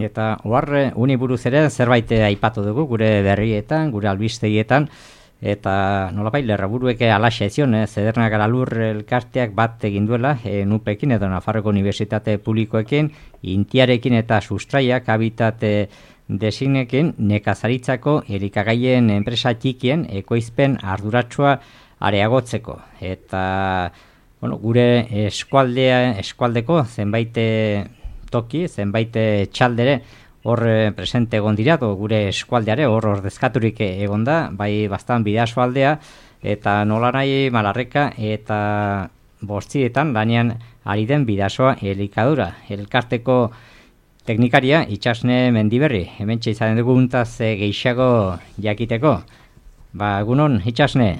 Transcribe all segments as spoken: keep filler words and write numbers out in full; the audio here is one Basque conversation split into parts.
Eta oharre uni buruz ere zerbait aipatu dugu gure berrietan, gure albistegietan, eta nolabait lerraburuek alaxe zion, eh? Zederna Garalur elkarteak bat egin duela, e, nupekin edo Nafarroko Unibertsitate Publikoekin, Intiarekin eta Sustraiak habitate designekin nekazaritzako elikagaien enpresa txikien ekoizpen arduratsua areagotzeko. Eta bueno, gure eskualdea, eskualdeko zenbait toki, zenbait txaldere hor presente egon dira, gure eskualdeare hor ordezkaturik egon da, bai bastan bidaso aldea, eta nola nahi Malarreka eta Bortzietan lanean ari den bidasoa elikadura. Elkarteko teknikaria Itxasne Mendiberri, hementxe izan duguntaz gehiago jakiteko. Ba, egunon, Itxasne?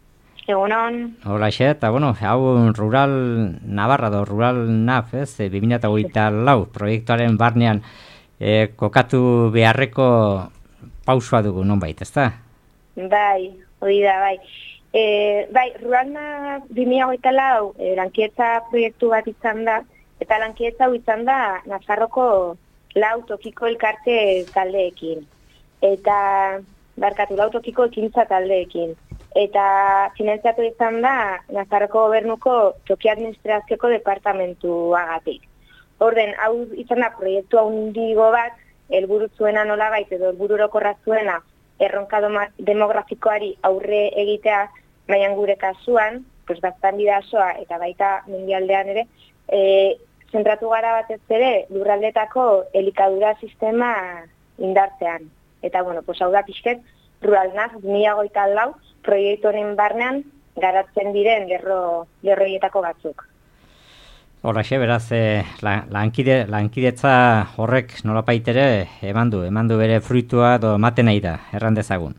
Egunon. Hola, xe, eta bueno, hau Rural Navarra do Rural Naf, ez, bi mila hogeita lau proiektuaren barnean e, kokatu beharreko pausua dugu nonbait, ezta? Bai, hori da, bai. E, bai, Rural Naf bi mila hogeita lau e, lankietza proiektu bat izan da, eta lankietza hau izan da Nafarroko lau tokiko elkarte taldeekin. Eta, barkatu, lau tokiko ekintza taldeekin. Eta finantziatu izan da Nafarroko gobernuko toki administrazioko departamentuagatik. Orden, hau izan da proiektu handigo bat, helburu zuena nolabait edo helburu orokorra zuena erronka demografikoari aurre egitea, baina gure kasuan, pues bastan bidasoa eta baita mendialdean ere, e, zentratu gara batez ere lurraldetako elikadura sistema indartzean. Eta bueno, pues hau da pixket, Rural Naf bi mila hogeita lau proiektu honen barnean garatzen diren lerro lerroietako batzuk. Horraxe, beraz, eh, lankide, lankidetza horrek nolapait ere eman du, eman du bere fruitua edo ematen nahi da, erran dezagun.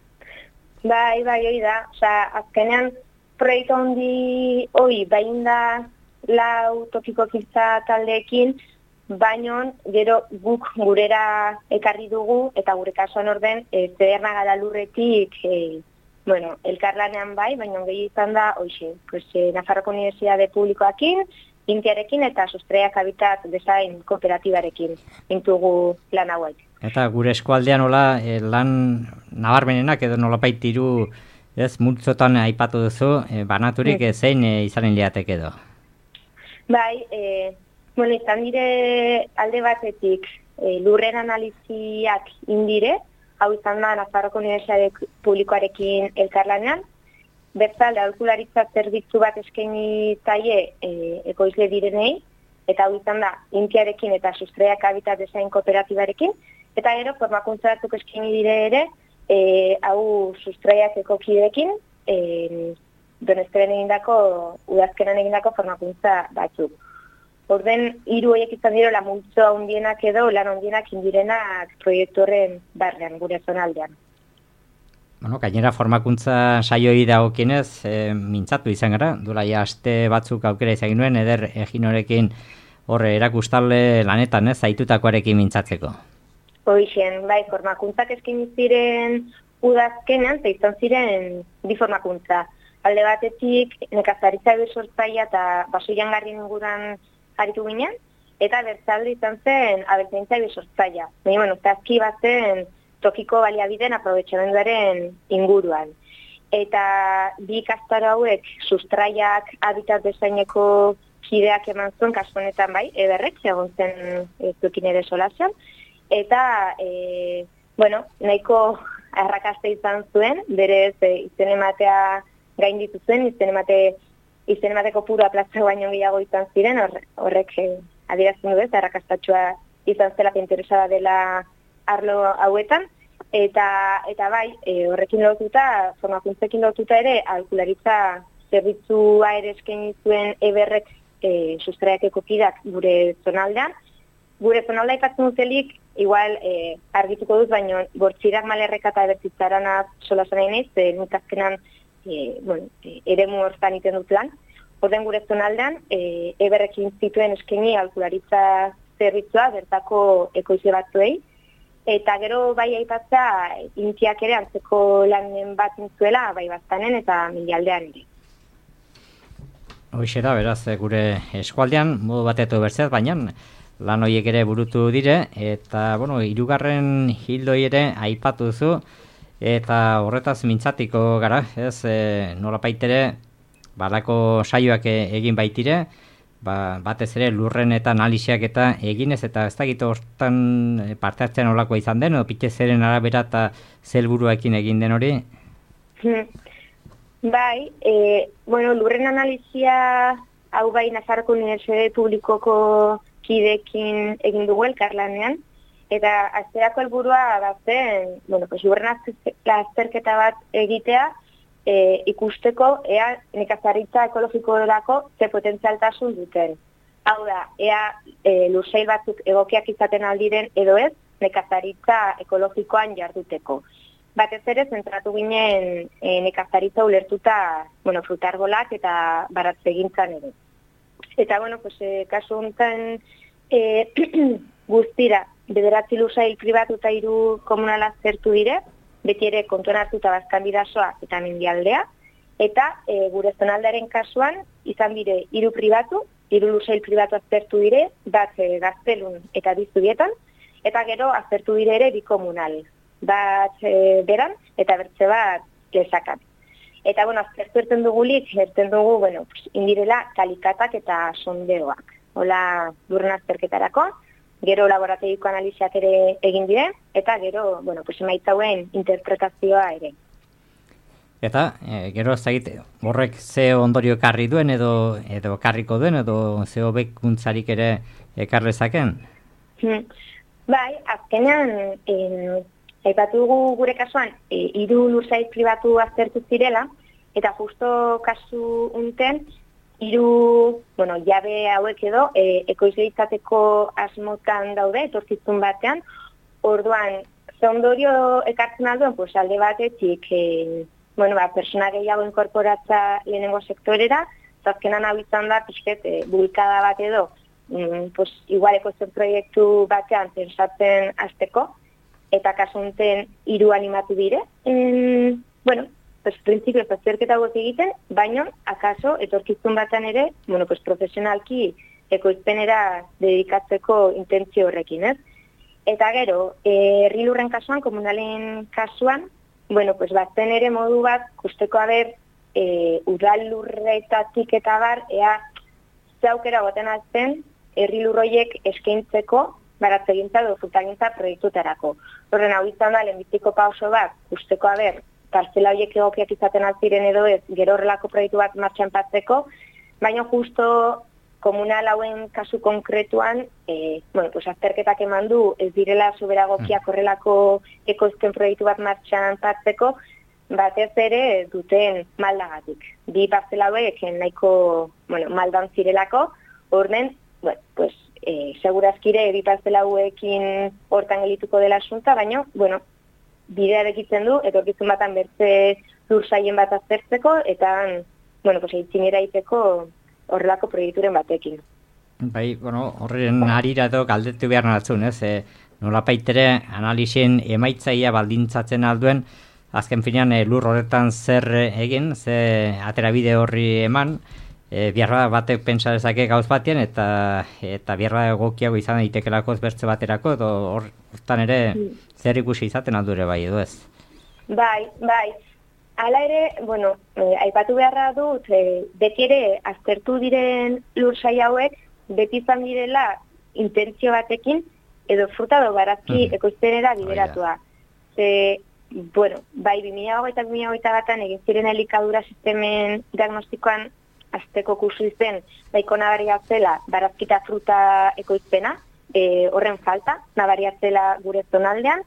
Bai, bai, hori da. Osea, azkenean proiektu handi hori bain da lau tokiko ekintza taldeekin, baino gero guk gurera ekarri dugu eta gure kasuan orden e, Zederna Garalurretik e, bueno, elkarlanean bai, baina gehi izan da hoxe, pues, e, Nafarroko Unibertsitate Publikoakin, Intiarekin eta Sustraiak Habitat Design Kooperatibarekin intugu lan hauek. Eta gure eskualdean nola e, lan nabarmenenak edo nolapait hiru ez multzotan aipatu duzu, e, banaturik mm. zein e, izanen liateke edo? Bai, e, bueno, izan dire alde batetik e, lurren analiziak indire, hau izan da Nafarroko Unibertsitate Publikoarekin elkarlanean, bertzalde aholkularitza zerbitzu bat eskaini zaie e, ekoizle direnei, eta hau izan da Intiarekin eta Sustraiak Habitat Design Kooperatibarekin, eta gero formakuntza batzuk eskaini dire ere, e, hau Sustraiak ekokideekin, e, Donezteren egindako, udazkenan egindako formakuntza batzuk. Orden, hiru horiek izan direla multzo handienak edo lan handienak indirenak proiektu horren barrean, gure zonaldean. Bueno, gainera formakuntza saioi dagokienez, e, mintzatu izan gara, duela ja aste batzuk aukera izan nuen, eder eginorekin horre erakustalde lanetan, ez, zaitutakoarekin mintzatzeko. Hoixen, bai, formakuntzak eskin ziren udazkenan, izan ziren bi formakuntza. Alde batetik, nekazaritza besortzaia eta baso jangarrien inguruan aritu ginen, eta bertzalde izan zen abeltzaintza besortzaia. Baina, bueno, zazki bat zen tokiko baliabideen aprobetxamenduaren inguruan. Eta bi ikastaro hauek Sustraiak Habitat Designeko kideak eman zuen, kasu honetan bai, eberrek, egon zen zuekin ere solasean, eta, e, bueno, nahiko arrakasta izan zuen, berez e, izen ematea gain dituzuen, izen emate izen emateko puro aplazio baino gehiago izan ziren, horrek eh, adierazten du ez, arrakastatxoa izan zela interesada dela arlo hauetan, eta eta bai, e, horrekin lotuta, formakuntzekin lotuta ere, aholkularitza zerbitzua ere eskaini zuen eberrek e, Sustraiak ekokidak gure zonaldean. Gure zonaldea ipatzen dutelik, igual e, argituko dut, baino Bortzirak Malerreka eta Bertzitzarana solasan nahi naiz, e, nik azkenan E, bueno, e, eremu hortan iten dut lan. Orden gure zonaldean, e, eberrekin zituen eskaini aholkularitza zerbitzua bertako ekoizle batzuei, eta gero bai aipatza Intiak ere antzeko lanen bat intzuela, bai Baztanen eta Mendialdean ere. Hoxe da, beraz, gure eskualdean, modu batetu bertzeaz, baina lan horiek ere burutu dire, eta, bueno, hirugarren hildoi ere aipatu duzu, eta horretaz mintzatiko gara, ez, e, nolapait ere, balako saioak egin baitire, ba, batez ere lurren eta analisiak eta eginez, eta ez dakit hortan parte hartzen olakoa izan den, edo pitez zeren arabera eta zelburuekin egin den hori? Bai, e, bueno, lurren analisia hau bai Nafarroko Unibertsitate Publikoko kidekin egin dugu elkarlanean, eta azterako helburua da zen, bueno, pues lurren azterketa bat egitea, E, ikusteko ea nekazaritza ekologikorako ze potentzialtasun duten. Hau da, ea e, lursail batzuk egokiak izaten aldiren edo ez nekazaritza ekologikoan jarduteko. Batez ere zentratu ginen e, nekazaritza ulertuta, bueno, frutargolak eta baratzegintzan ere. Eta, bueno, pues, e, kasu honetan e, guztira, bederatzi lursail pribatu eta hiru komunala zertu dire, beti ere kontuan hartuta Bazkan bidasoa eta Mendialdea, eta e, gure zonaldearen kasuan izan dire hiru pribatu, hiru lursail pribatu aztertu dire, bat e, Gaztelun eta bi Zubietan, eta gero aztertu dire ere bi komunal, bat e, Beran eta bertze bat Lesakan. Eta, bueno, aztertu erten dugulik, erten dugu, bueno, pues, indirela kalikatak eta sondeoak. Hola, lurren azterketarako, gero laborategiko analiziak ere egin dire, eta gero, bueno, pues emaitzauen interpretazioa ere. Eta, e, gero ez egite, horrek ze ondorio ekarri duen, edo edo ekarriko duen, edo ze hobekuntzarik ere ekar lezaken? Hmm. Bai, azkenean, eh, aipatu dugu gure kasuan, e, hiru lursail pribatu aztertu zirela, eta justo kasu unten, hiru, bueno, jabe hauek edo, e, ekoizle izateko asmotan daude, etorkizun batean, orduan, ze ondorio ekartzen alduen, pues, alde batetik, e, bueno, ba, persona gehiago inkorporatza lehenengo sektorera, zazkenan hau izan da, pixket, e, bulkada bat edo, mm, pues, igual ekoizle proiektu batean pensatzen hasteko, eta kasu honetan hiru animatu dire. En, bueno, pues, prinsipioz azterketa hauek egiten, baina, akaso, etorkizun batan ere, bueno, pues, profesionalki ekoizpenera dedikatzeko intentzio horrekin, ez? Eta gero, herri lurren kasuan, komunalen kasuan, bueno, pues, batzen ere modu bat, kusteko haber, e, udal lurretatik eta bar, ea, zaukera goten azten, herri lurroiek eskaintzeko, baratzegintza edo frutagintza proiektutarako. Horren, hau izan da, lehenbiziko pauso bat, kusteko haber, parcela horiek egokiak izaten alziren edo ez, gero horrelako proiektu bat martxan patzeko, baina justo komunal hauen kasu konkretuan, e, bueno, pues azterketak eman du, ez direla soberagokiak horrelako ekoizpen proiektu bat martxan patzeko, batez ere duten maldagatik. Bi parcela hauek nahiko, bueno, maldan zirelako, horren, bueno, pues, e, segurazkire bi parcela hauekin hortan gelituko dela asunta, baina, bueno, bidea dekitzen du, etorkizun batan bertze lursaien bat aztertzeko, eta, bueno, pues, eitzinera iteko horrelako proiekturen batekin. Bai, bueno, horren harira edo galdetu behar natzun, ez? E, nolapaitere analizien emaitzaia baldintzatzen alduen, azken finean e, lur horretan zer egin, ze aterabide horri eman, e, biarra batek pentsa dezake gauz batean, eta eta biarra egokiago izan daitekelako bertze baterako, edo hortan ere zer ikusi izaten aldure bai, edo ez? Bai, bai. Hala ere, bueno, eh, aipatu beharra dut, eh, beti ere aztertu diren lursai hauek, beti izan direla intentzio batekin, edo fruta edo barazki mm. ekoizpenera bideratua. Ze, bueno, bai, bi mila hogeita bi mila hogeita batan egin ziren elikadura sistemen diagnostikoan azteko kursu izen, daiko nabaria zela barazkita fruta ekoizpena, e, horren falta, nabaria zela gure zonaldean,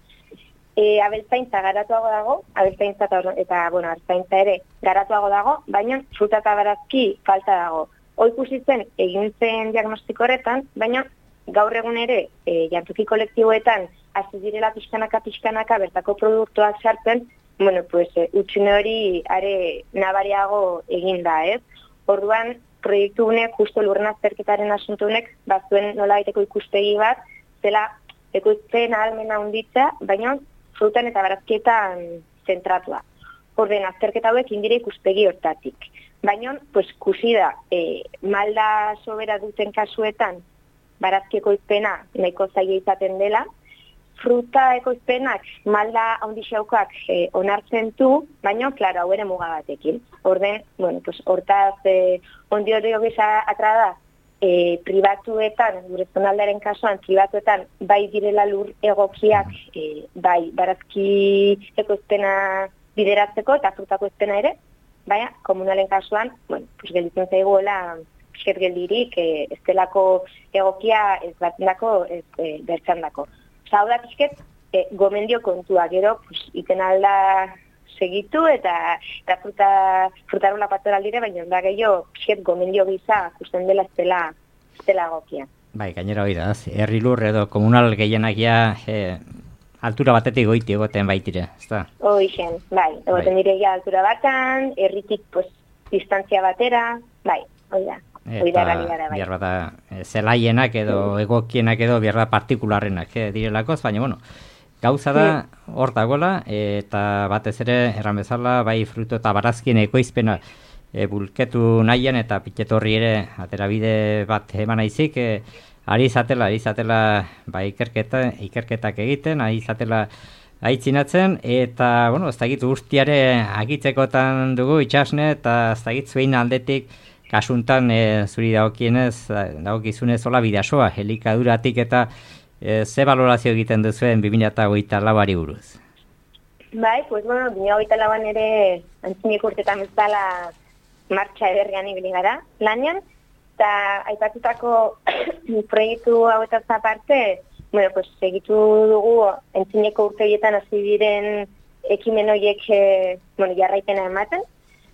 E, abeltzaintza garatuago dago, abeltzaintza eta, eta bueno, artzaintza ere garatuago dago, baina fruta eta barazki falta dago. Hoi ikusi zen egin zen diagnostiko horretan, baina gaur egun ere e, jantoki kolektiboetan hasi direla pixkanaka pixkanaka bertako produktuak sartzen, bueno, pues e, utxune hori are nabariago egin da, ez? Orduan, proiektu honek, justo lurren azterketaren asuntu honek, bazuen nola baiteko ikustegi bat, zela ekoizpen ahalmena handitza, baina frutan eta barazkietan zentratua. Orden, azterketa hauek indire ikuspegi hortatik. Baina, pues, kusi da, e, malda sobera duten kasuetan, barazki ekoizpena nahiko zaila izaten dela, fruta ekoizpenak malda handixaukoak e, onartzen du, baina, klaro, hau ere muga batekin. Orden, bueno, pues, hortaz, e, ondio hori gisa atrada, e, pribatuetan, gure zonaldaren kasuan, pribatuetan, bai direla lur egokiak, e, bai barazki ekoizpena bideratzeko, eta frutako ezpena ere, baina, komunalen kasuan, bueno, pues, gelditzen zaiguela, pisket geldirik, e, ez delako egokia ez batendako, ez e, bertxandako. Hau da pixket, e, gomendio kontua, gero, pues, iten alda segitu eta, eta fruta, frutarola patora aldire, baina da gehiago pixket gomendio giza kusten dela ez dela, ez dela gokia. Bai, gainera hori da, herri lur edo komunal gehienak ja e, altura batetik goiti egoten baitire, ez da? Hoixen, bai, egoten bai. Dire ja altura batan, herritik pues, distantzia batera, bai, hori da. Eta behar bat da, zelaienak edo egokienak edo behar da partikularrenak eh, direlakoz, baina bueno, gauza da hor dagoela, eta batez ere erran bezala, bai fruto eta barazkien ekoizpena e, bulketu nahian eta piketorri ere aterabide bat eman aizik, e, ari izatela, ari izatela ba, ikerketa, ikerketak egiten, ari izatela aitzinatzen, eta bueno, ez dakit urtiare agitzekotan dugu itxasne, eta ez dakit zuein aldetik kasuntan e, zuri dagokienez, dagokizunez hola bidasoa, helikaduratik eta e, ze balorazio egiten duzuen bi mila hogeita lauari buruz? Bai, pues bueno, bi mila hogeita lauan ere antzinik urtetan bezala martxa ederrian ibili gara lanean, eta aipatutako proiektu hauetaz aparte, bueno, pues segitu dugu antzineko urte horietan hasi diren ekimen horiek e, bueno, jarraipena ematen.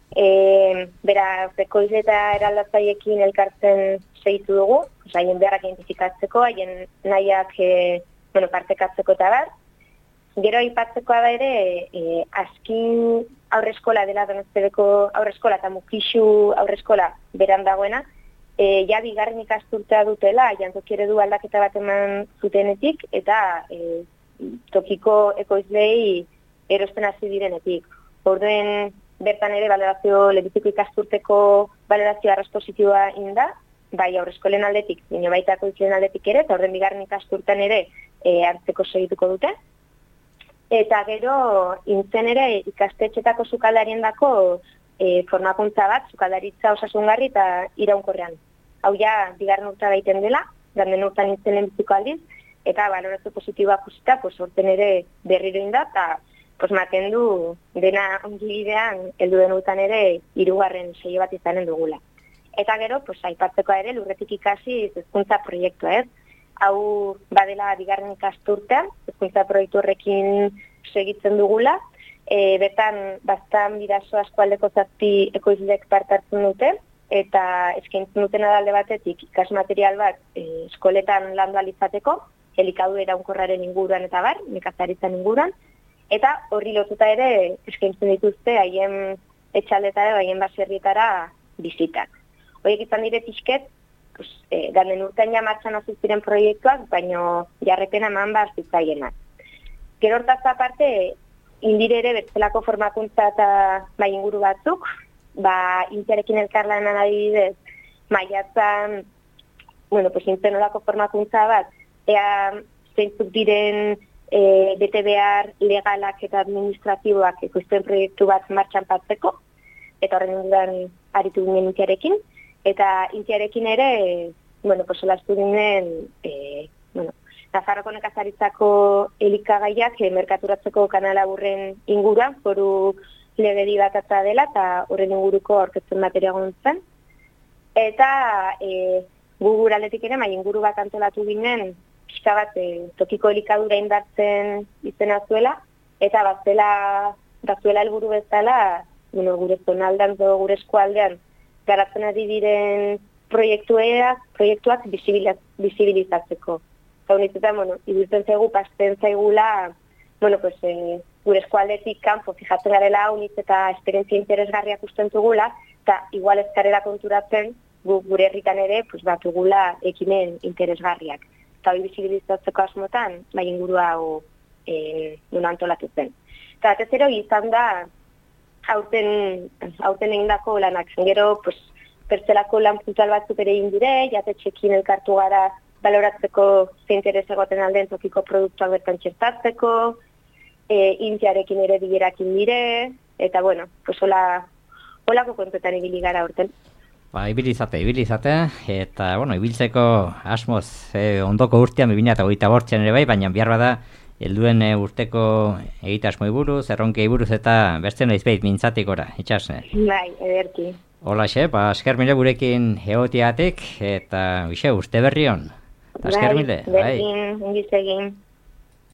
E, bera, ekoizle eta eraldatzaiekin elkartzen segitu dugu, haien beharrak identifikatzeko, haien nahiak e, bueno, partekatzeko eta bat. Gero aipatzekoa da ere, e, askin aurreskola dela Donostebeko aurreskola eta Mukixu aurreskola beran dagoena, e, ja bigarren ikasturtea dutela, jantoki eredu aldaketa bat eman zutenetik, eta e, tokiko ekoizlei erosten hasi direnetik. Orduen, bertan ere balorazio lehenbiziko ikasturteko balorazio arras positiboa inda, bai aurreskolen aldetik, baina baita ekoizleen aldetik ere, eta orden bigarren ikasturtan ere e, hartzeko segituko dute. Eta gero, intzen ere ikastetxetako sukaldarien dako e, formakuntza bat, sukaldaritza osasungarri eta iraunkorrean. Hau ja, bigarren urta daiten dela, ganden urtan intzen lehenbiziko aldiz, eta balorazio positiboa kusita, pues, orten ere berriro inda, eta pues maten du dena ongi bidean heldu den urtan ere hirugarren seio bat izanen dugula. Eta gero, pues aipatzekoa ere lurretik ikasi hezkuntza proiektua, ez? Hau badela bigarren ikasturtean, hezkuntza proiektu horrekin segitzen dugula. E, betan bastan bidaso eskualdeko zazpi ekoizleek parte hartzen dute, eta eskaintzen duten adalde batetik ikasmaterial bat e, eskoletan landu ahal izateko, elikadura iraunkorraren inguruan eta bar, nekazaritzan inguruan. Eta horri lotuta ere eskaintzen dituzte haien etxaldetara, haien baserrietara bizitak. Horiek izan dire pixket, pues, e, ganden urtean ja martxan hasi ziren proiektuak, baina jarrepena eman behar zitzaienak. Gero hortaz aparte, indire ere bertzelako formakuntza eta bai inguru batzuk, ba, intiarekin elkarlanan adibidez, maiatzan, bueno, pues, intzenolako formakuntza bat, ea zeintzuk diren E, bete behar legalak eta administratiboak ekoizpen proiektu bat martxan patzeko, eta horren inguruan aritu ginen intiarekin, eta intiarekin ere, bueno, pues, solastu ginen, e, bueno, Nafarroko nekazaritzako elikagaiak e, merkaturatzeko kanala burren inguruan, foru legedi bat atza dela, eta horren inguruko aurkezten materia gontzen. Eta e, gu guraldetik ere, mai inguru bat antolatu ginen, pixka bat e, tokiko elikadura indartzen izena zuela, eta bazela, bazuela helburu bezala, bueno, gure zonaldean, gure eskualdean, garatzen ari diren proiektuak, proiektuak bizibilizatzeko. Eta honetzetan, bueno, iruditzen zaigu, pasten zaigula, bueno, pues, e, gure eskualdetik kanpo fijatzen garela honitz eta esperientzia interesgarriak usten dugula, eta igual ezkarela konturatzen, gu, gure herritan ere, pues, batugula ekimen interesgarriak. Eta hori bizibilizatzeko asmotan, bai ingurua hau e, nuna antolatu zen. Eta atezero izan da, aurten, aurten egindako lanak. Gero, pues, pertzelako lan puntual batzuk ere indire, jatetxekin elkartu gara baloratzeko ze interes egoten alden tokiko produktuak bertan txertatzeko, e, intiarekin ere bilerakin dire, eta bueno, pues hola, holako kontuetan ibili gara urten. Ba, ibilizate, ibilizate, eta, bueno, ibiltzeko asmoz, eh, ondoko urtean, bi mila hogeita bostean ere bai, baina behar bada, helduen e, urteko egitasmoi buruz, erronkei buruz, eta beste noiz behit mintzatik ora, itxasne. Bai, ederki. Hola, xe, ba, esker mile gurekin egotiatik, eta, uxe, uste berri hon. Esker mile, bai. Berdin, ongiz egin.